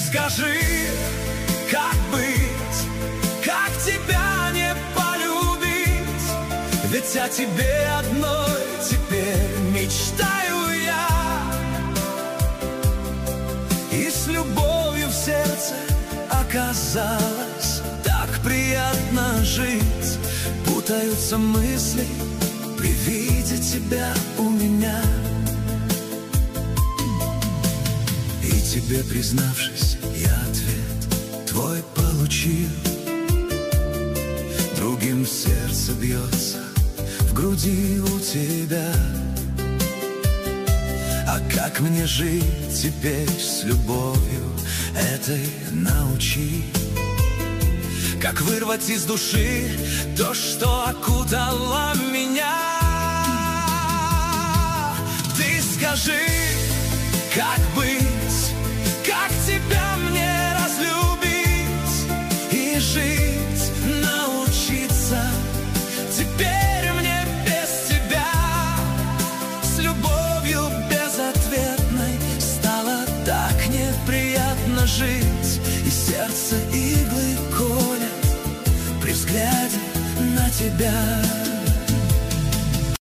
скажи, как быть, как тебя не полюбить? Ведь о тебе одной теперь мечтаю я. И с любовью в сердце оказалось так приятно жить. Путаются мысли при виде тебя у меня. И тебе признавшись, я ответ твой получил. Другим сердце бьется в груди у тебя. А как мне жить теперь с любовью этой научи? Как вырвать из души то, что окутало меня? Ты скажи, как быть, как тебя мне разлюбить и жить, научиться теперь мне без тебя. С любовью безответной стало так неприятно жить, и сердце иглы колет при взгляде на тебя.